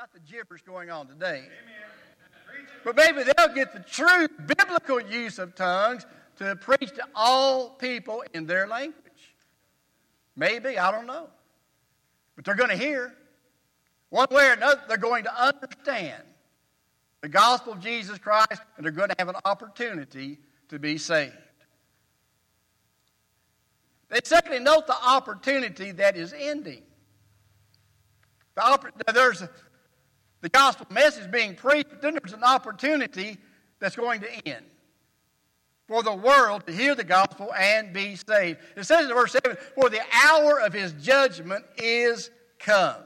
not the gibberish going on today. But maybe they'll get the true biblical use of tongues to preach to all people in their language. Maybe, I don't know. But they're going to hear. One way or another, they're going to understand the gospel of Jesus Christ, and they're going to have an opportunity to be saved. Then secondly, note the opportunity that is ending. There's the gospel message being preached, but then there's an opportunity that's going to end for the world to hear the gospel and be saved. It says in verse 7, for the hour of his judgment is come.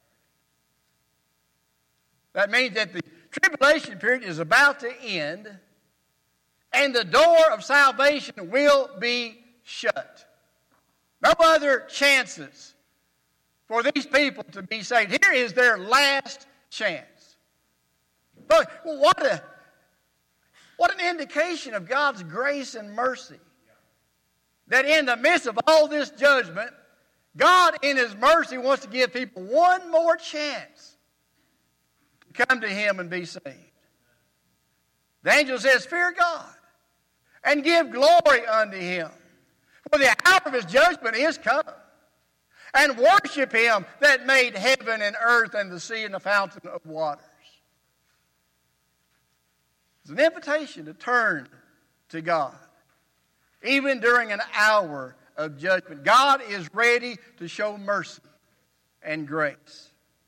That means that the tribulation period is about to end, and the door of salvation will be shut. No other chances for these people to be saved. Here is their last chance. But what an indication of God's grace and mercy. That in the midst of all this judgment, God in His mercy wants to give people one more chance to come to Him and be saved. The angel says, fear God and give glory unto Him. For the hour of His judgment is come. And worship Him that made heaven and earth and the sea and the fountain of waters. It's an invitation to turn to God, even during an hour of judgment. God is ready to show mercy and grace.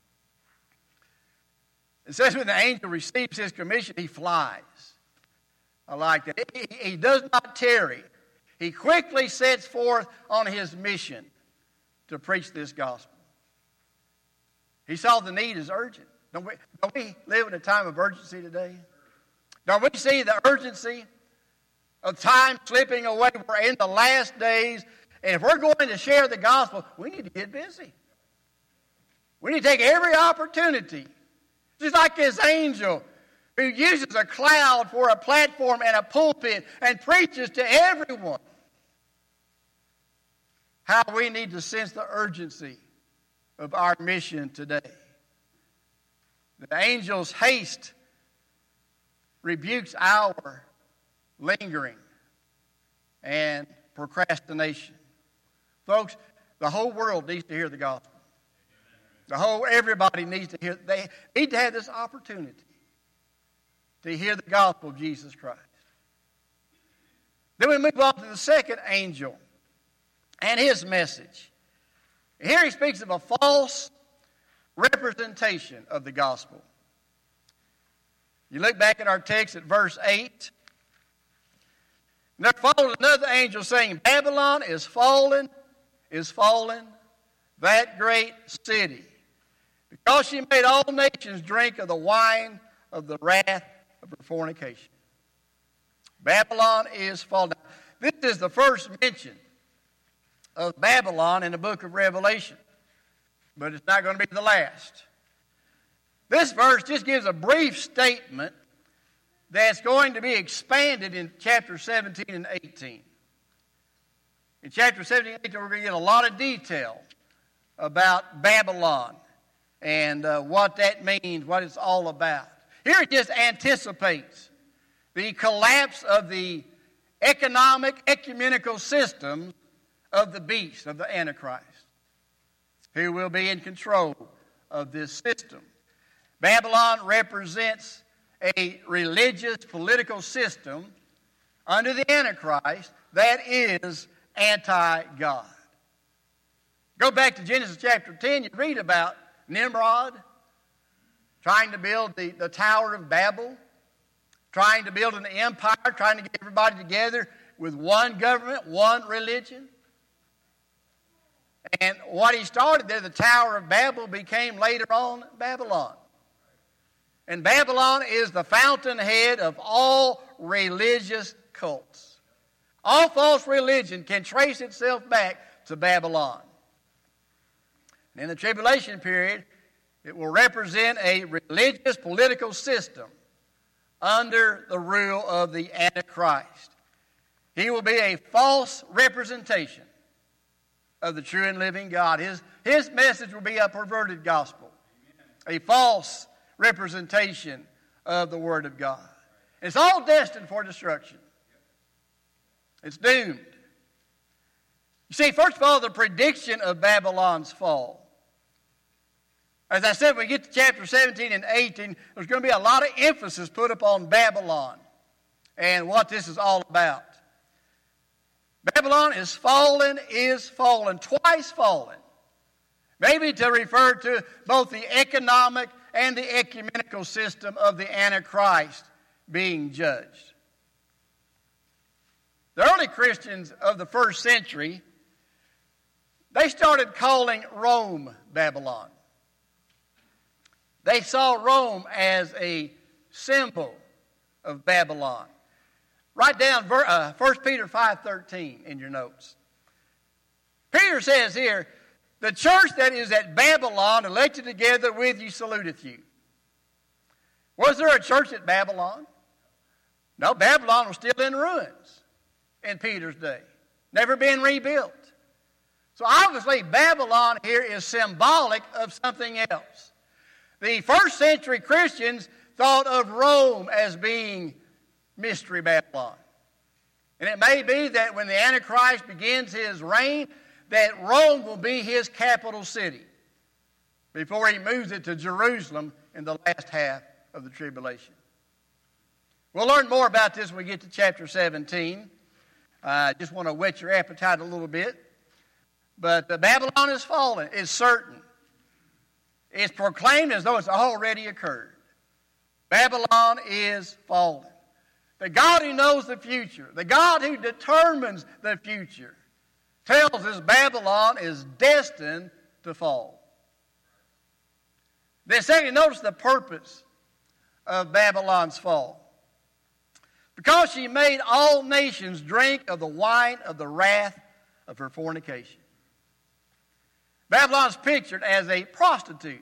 It says when the angel receives his commission, he flies. I like that. He does not tarry. He quickly sets forth on his mission to preach this gospel. He saw the need as urgent. Don't we live in a time of urgency today? Don't we see the urgency of time slipping away? We're in the last days, and if we're going to share the gospel, we need to get busy. We need to take every opportunity, just like this angel who uses a cloud for a platform and a pulpit and preaches to everyone. How we need to sense the urgency of our mission today. The angel's haste rebukes our lingering and procrastination. Folks, the whole world needs to hear the gospel. Everybody needs to hear. They need to have this opportunity to hear the gospel of Jesus Christ. Then we move on to the second angel and his message. Here he speaks of a false representation of the gospel. You look back at our text at verse 8. And there followed another angel saying, Babylon is fallen, that great city, because she made all nations drink of the wine of the wrath of her fornication. Babylon is fallen. This is the first mention of Babylon in the book of Revelation, but it's not going to be the last. This verse just gives a brief statement that's going to be expanded in chapter 17 and 18. In chapter 17 and 18, we're going to get a lot of detail about Babylon and what that means, what it's all about. Here it just anticipates the collapse of the economic, ecumenical system of the beast, of the Antichrist, who will be in control of this system. Babylon represents a religious, political system under the Antichrist that is anti-God. Go back to Genesis chapter 10, you read about Nimrod trying to build the Tower of Babel, trying to build an empire, trying to get everybody together with one government, one religion. And what he started there, the Tower of Babel, became later on Babylon. And Babylon is the fountainhead of all religious cults. All false religion can trace itself back to Babylon. And in the tribulation period, it will represent a religious political system under the rule of the Antichrist. He will be a false representation of the true and living God. His message will be a perverted gospel. a false representation of the Word of God. It's all destined for destruction. It's doomed. You see, first of all, the prediction of Babylon's fall. As I said, when we get to chapter 17 and 18, there's going to be a lot of emphasis put upon Babylon and what this is all about. Babylon is fallen, twice fallen. Maybe to refer to both the economic and the ecumenical system of the Antichrist being judged. The early Christians of the first century, they started calling Rome Babylon. They saw Rome as a symbol of Babylon. Write down 1 Peter 5:13 in your notes. Peter says here, the church that is at Babylon, elected together with you, saluteth you. Was there a church at Babylon? No, Babylon was still in ruins in Peter's day. Never been rebuilt. So obviously Babylon here is symbolic of something else. The first century Christians thought of Rome as being Mystery Babylon. And it may be that when the Antichrist begins his reign, that Rome will be his capital city before he moves it to Jerusalem in the last half of the tribulation. We'll learn more about this when we get to chapter 17. I just want to whet your appetite a little bit. But Babylon is fallen. It's certain. It's proclaimed as though it's already occurred. Babylon is fallen. The God who knows the future, the God who determines the future, tells us Babylon is destined to fall. Then secondly, notice the purpose of Babylon's fall. Because she made all nations drink of the wine of the wrath of her fornication. Babylon is pictured as a prostitute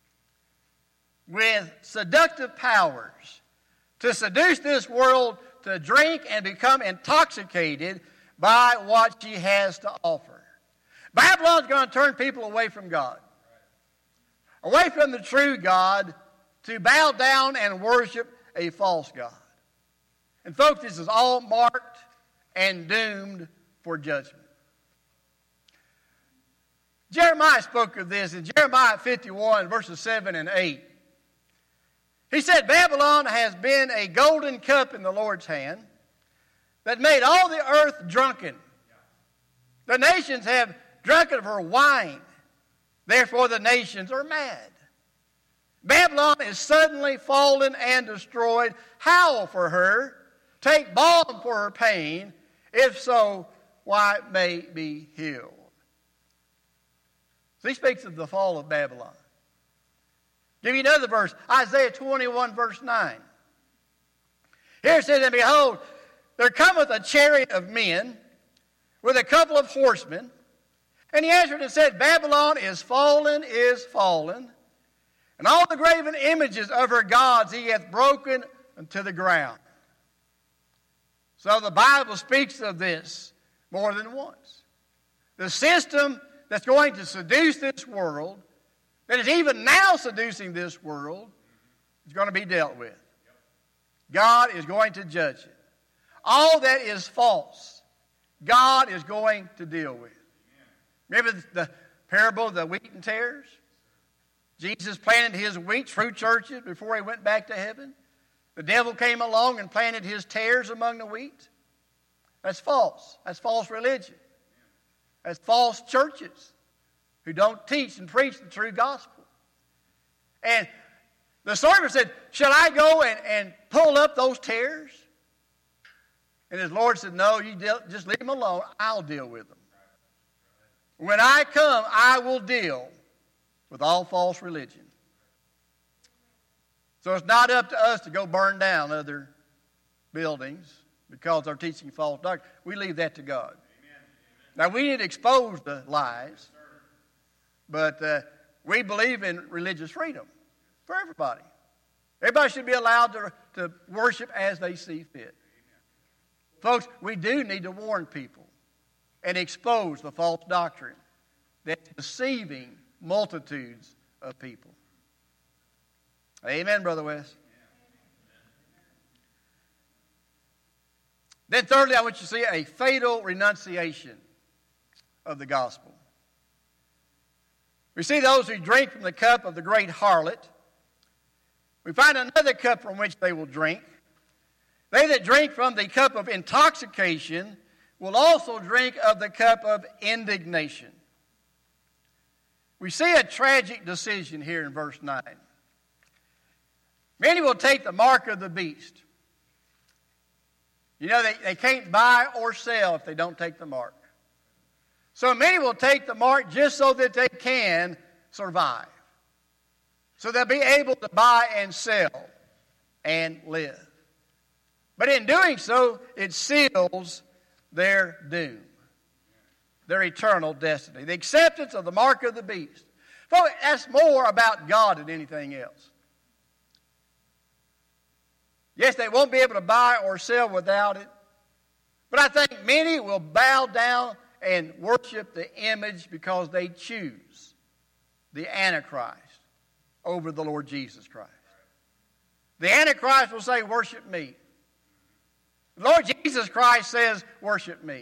with seductive powers to seduce this world to drink and become intoxicated by what she has to offer. Babylon's going to turn people away from God, away from the true God, to bow down and worship a false God. And folks, this is all marked and doomed for judgment. Jeremiah spoke of this in Jeremiah 51, verses 7 and 8. He said, Babylon has been a golden cup in the Lord's hand that made all the earth drunken. The nations have drunken of her wine. Therefore the nations are mad. Babylon is suddenly fallen and destroyed. Howl for her. Take balm for her pain. If so, why it may be healed. So he speaks of the fall of Babylon. Give you another verse, Isaiah 21, verse 9. Here it says, and behold, there cometh a chariot of men with a couple of horsemen. And he answered and said, Babylon is fallen, and all the graven images of her gods he hath broken unto the ground. So the Bible speaks of this more than once. The system that's going to seduce this world, that is even now seducing this world, is going to be dealt with. God is going to judge it. All that is false, God is going to deal with. Remember the parable of the wheat and tares? Jesus planted his wheat, true churches, before he went back to heaven. The devil came along and planted his tares among the wheat. That's false. That's false religion. That's false churches who don't teach and preach the true gospel. And the servant said, shall I go and pull up those tares? And his Lord said, no, you just leave them alone. I'll deal with them. When I come, I will deal with all false religion. So it's not up to us to go burn down other buildings because they're teaching false doctrine. We leave that to God. Now, we need to expose the lies, but we believe in religious freedom for everybody. Everybody should be allowed to worship as they see fit. Folks, we do need to warn people and expose the false doctrine that's deceiving multitudes of people. Amen, Brother West. Then thirdly, I want you to see a fatal renunciation of the gospel. We see those who drink from the cup of the great harlot. We find another cup from which they will drink. They that drink from the cup of intoxication will also drink of the cup of indignation. We see a tragic decision here in verse 9. Many will take the mark of the beast. You know, they can't buy or sell if they don't take the mark. So many will take the mark just so that they can survive. So they'll be able to buy and sell and live. But in doing so, it seals their doom, their eternal destiny. The acceptance of the mark of the beast. Folks, that's more about God than anything else. Yes, they won't be able to buy or sell without it. But I think many will bow down and worship the image because they choose the Antichrist over the Lord Jesus Christ. The Antichrist will say, worship me. The Lord Jesus Christ says, worship me.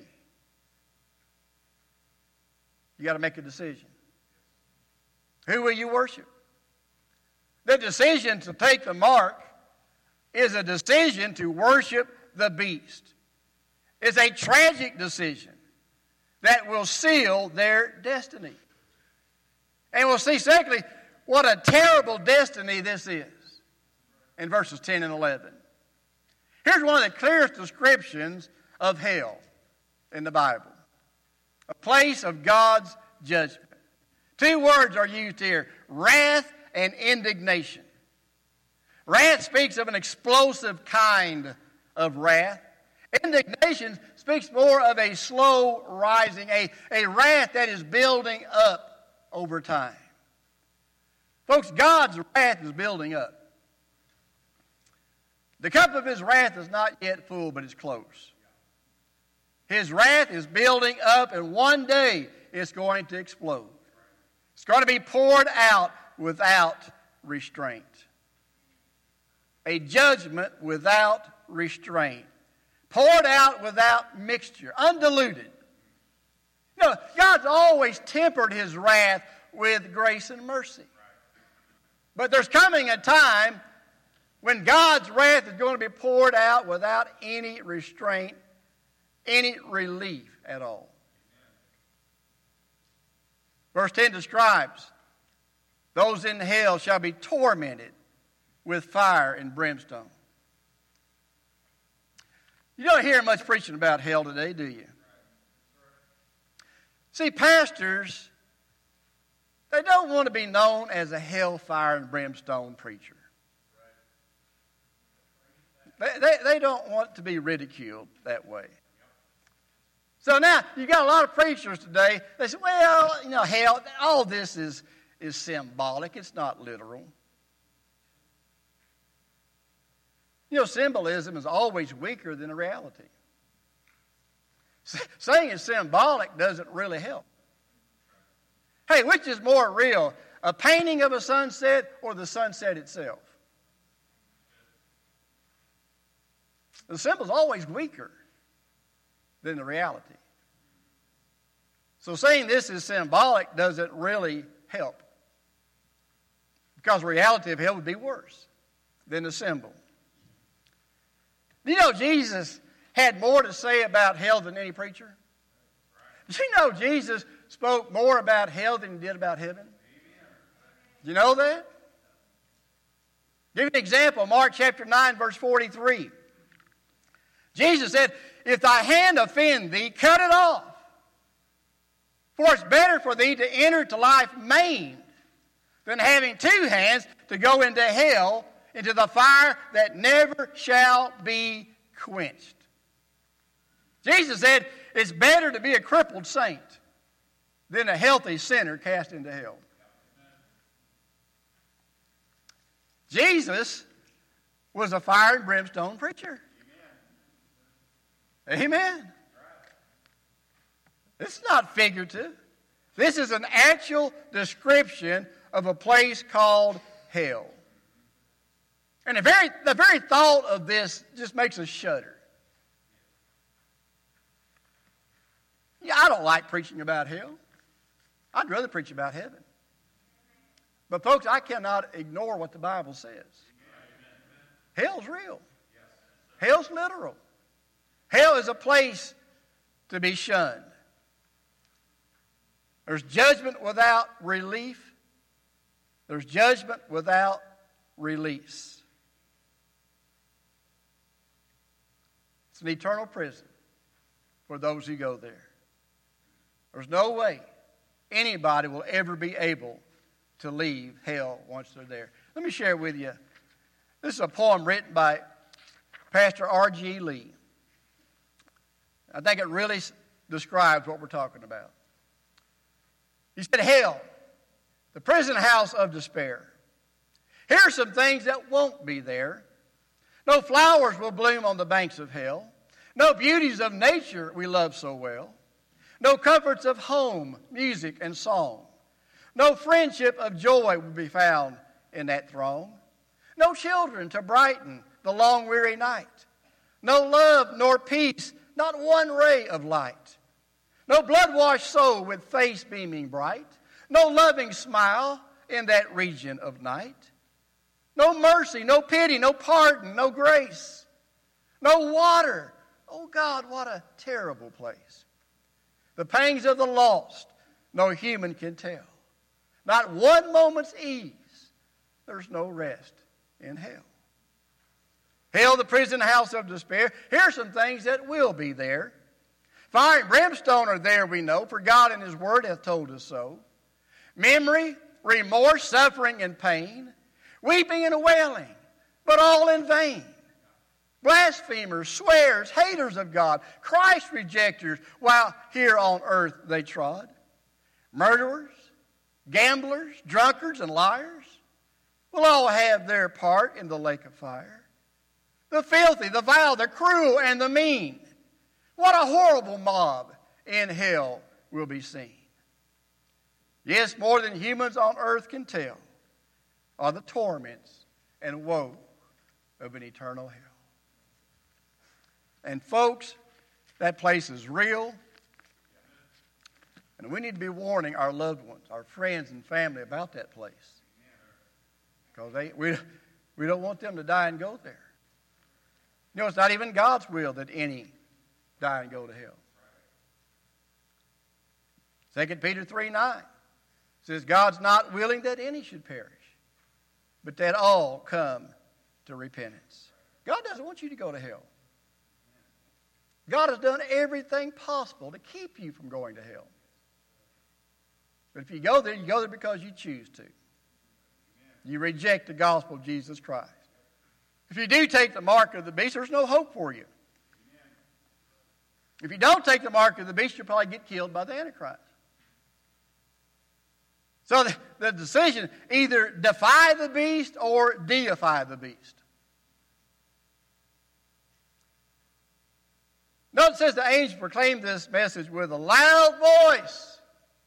You got to make a decision. Who will you worship? The decision to take the mark is a decision to worship the beast. It's a tragic decision that will seal their destiny. And we'll see, secondly, what a terrible destiny this is in verses 10 and 11. Here's one of the clearest descriptions of hell in the Bible. A place of God's judgment. Two words are used here, wrath and indignation. Wrath speaks of an explosive kind of wrath. Indignation speaks more of a slow rising, a wrath that is building up over time. Folks, God's wrath is building up. The cup of his wrath is not yet full, but it's close. His wrath is building up, and one day it's going to explode. It's going to be poured out without restraint. A judgment without restraint. Poured out without mixture. Undiluted. You know, God's always tempered his wrath with grace and mercy. But there's coming a time when God's wrath is going to be poured out without any restraint, any relief at all. Verse 10 describes, those in hell shall be tormented with fire and brimstone. You don't hear much preaching about hell today, do you? See, pastors, they don't want to be known as a hellfire and brimstone preacher. They don't want to be ridiculed that way. So now, you've got a lot of preachers today, they say, well, you know, hell, all this is symbolic. It's not literal. You know, symbolism is always weaker than the reality. Saying it's symbolic doesn't really help. Hey, which is more real, a painting of a sunset or the sunset itself? The symbol's always weaker than the reality. So saying this is symbolic doesn't really help. Because the reality of hell would be worse than the symbol. You know, Jesus had more to say about hell than any preacher? Did you know Jesus spoke more about hell than he did about heaven? Did you know that? Give you an example. Mark chapter 9, verse 43. Jesus said, if thy hand offend thee, cut it off. For it's better for thee to enter to life maimed than having two hands to go into hell, into the fire that never shall be quenched. Jesus said, it's better to be a crippled saint than a healthy sinner cast into hell. Jesus was a fire and brimstone preacher. Amen. This is not figurative. This is an actual description of a place called hell. And the very thought of this just makes us shudder. Yeah, I don't like preaching about hell. I'd rather preach about heaven. But folks, I cannot ignore what the Bible says. Hell's real. Hell's literal. Hell is a place to be shunned. There's judgment without relief. There's judgment without release. It's an eternal prison for those who go there. There's no way anybody will ever be able to leave hell once they're there. Let me share with you. This is a poem written by Pastor R.G. Lee. I think it really describes what we're talking about. He said, hell, the prison house of despair. Here are some things that won't be there. No flowers will bloom on the banks of hell. No beauties of nature we love so well. No comforts of home, music, and song. No friendship of joy will be found in that throng. No children to brighten the long weary night. No love nor peace, not one ray of light. No blood-washed soul with face beaming bright. No loving smile in that region of night. No mercy, no pity, no pardon, no grace. No water. Oh God, what a terrible place. The pangs of the lost, no human can tell. Not one moment's ease. There's no rest in hell. Hell, the prison house of despair. Here are some things that will be there. Fire and brimstone are there, we know, for God in His Word hath told us so. Memory, remorse, suffering, and pain. Weeping and wailing, but all in vain. Blasphemers, swearers, haters of God, Christ rejectors, while here on earth they trod. Murderers, gamblers, drunkards, and liars will all have their part in the lake of fire. The filthy, the vile, the cruel, and the mean. What a horrible mob in hell will be seen. Yes, more than humans on earth can tell are the torments and woe of an eternal hell. And folks, that place is real. And we need to be warning our loved ones, our friends and family about that place. Because we don't want them to die and go there. You know, it's not even God's will that any die and go to hell. 2 Peter 3:9 says, God's not willing that any should perish, but that all come to repentance. God doesn't want you to go to hell. God has done everything possible to keep you from going to hell. But if you go there because you choose to. You reject the gospel of Jesus Christ. If you do take the mark of the beast, there's no hope for you. If you don't take the mark of the beast, you'll probably get killed by the Antichrist. So the decision, either defy the beast or deify the beast. Note it says the angel proclaimed this message with a loud voice.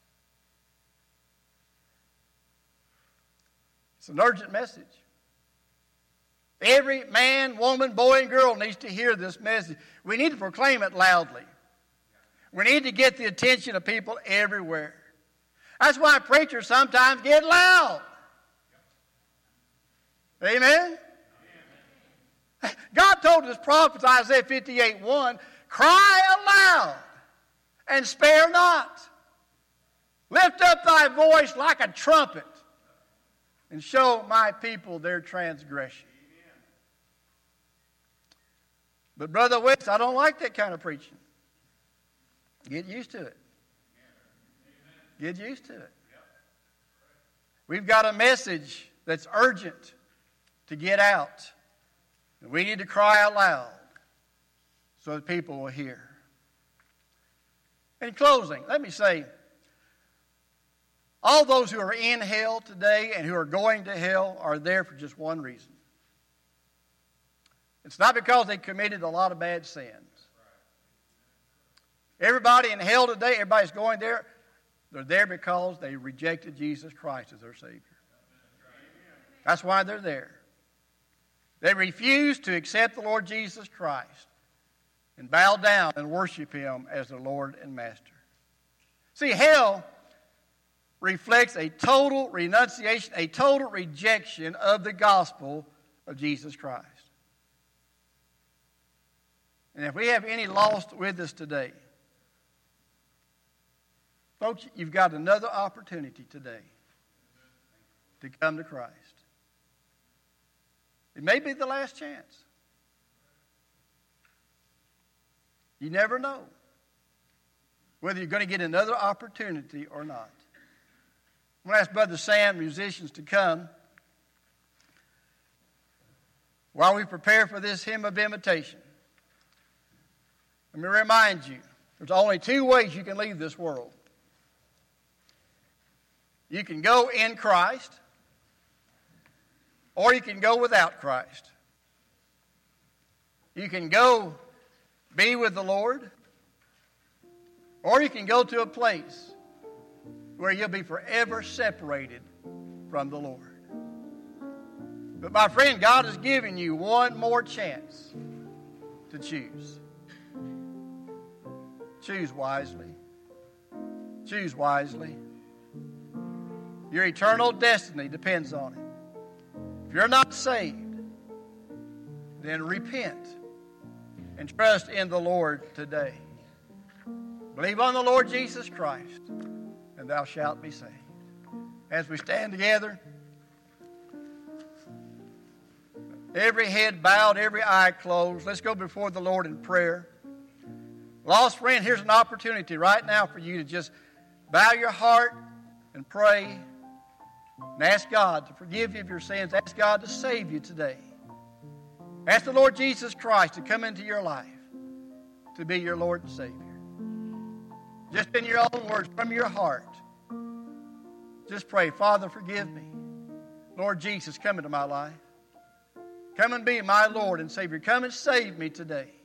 It's an urgent message. Every man, woman, boy, and girl needs to hear this message. We need to proclaim it loudly. We need to get the attention of people everywhere. That's why preachers sometimes get loud. Amen? God told his prophets, Isaiah 58:1, cry aloud and spare not. Lift up thy voice like a trumpet and show my people their transgression. But Brother West, I don't like that kind of preaching. Get used to it. Get used to it. We've got a message that's urgent to get out. And we need to cry out loud so that people will hear. In closing, let me say, all those who are in hell today and who are going to hell are there for just one reason. It's not because they committed a lot of bad sins. Everybody in hell today, everybody's going there, they're there because they rejected Jesus Christ as their Savior. That's why they're there. They refused to accept the Lord Jesus Christ and bow down and worship Him as their Lord and Master. See, hell reflects a total renunciation, a total rejection of the gospel of Jesus Christ. And if we have any lost with us today, folks, you've got another opportunity today to come to Christ. It may be the last chance. You never know whether you're going to get another opportunity or not. I'm going to ask Brother Sam, musicians, to come while we prepare for this hymn of invitation. Let me remind you, there's only two ways you can leave this world. You can go in Christ, or you can go without Christ. You can go be with the Lord, or you can go to a place where you'll be forever separated from the Lord. But my friend, God has given you one more chance to choose. Choose wisely. Choose wisely. Your eternal destiny depends on it. If you're not saved, then repent and trust in the Lord today. Believe on the Lord Jesus Christ, and thou shalt be saved. As we stand together, every head bowed, every eye closed, let's go before the Lord in prayer. Lost friend, here's an opportunity right now for you to just bow your heart and pray and ask God to forgive you of your sins. Ask God to save you today. Ask the Lord Jesus Christ to come into your life to be your Lord and Savior. Just in your own words, from your heart, just pray, Father, forgive me. Lord Jesus, come into my life. Come and be my Lord and Savior. Come and save me today.